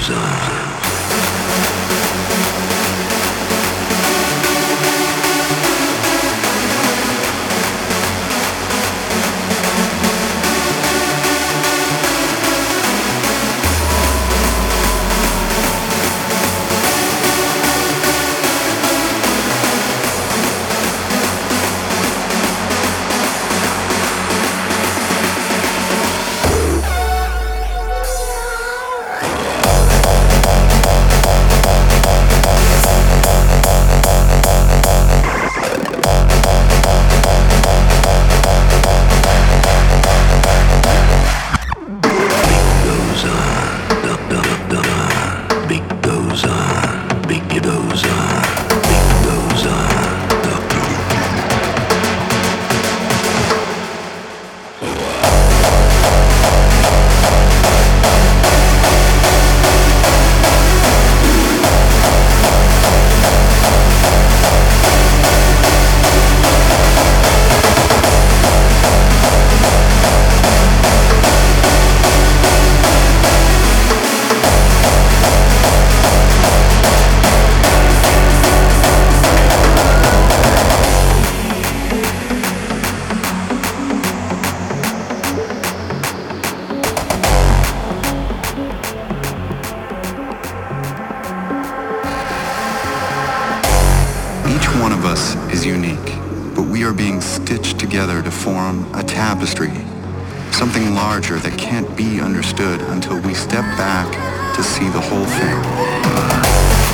one of us is unique, but we are being stitched together to form a tapestry, something larger that can't be understood until we step back to see the whole thing.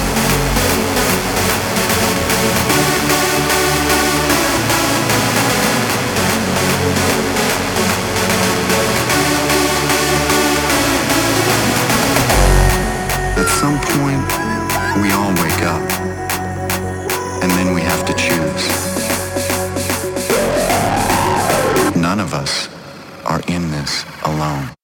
At some point, we all wake up, and then we have to choose. None of us are in this alone.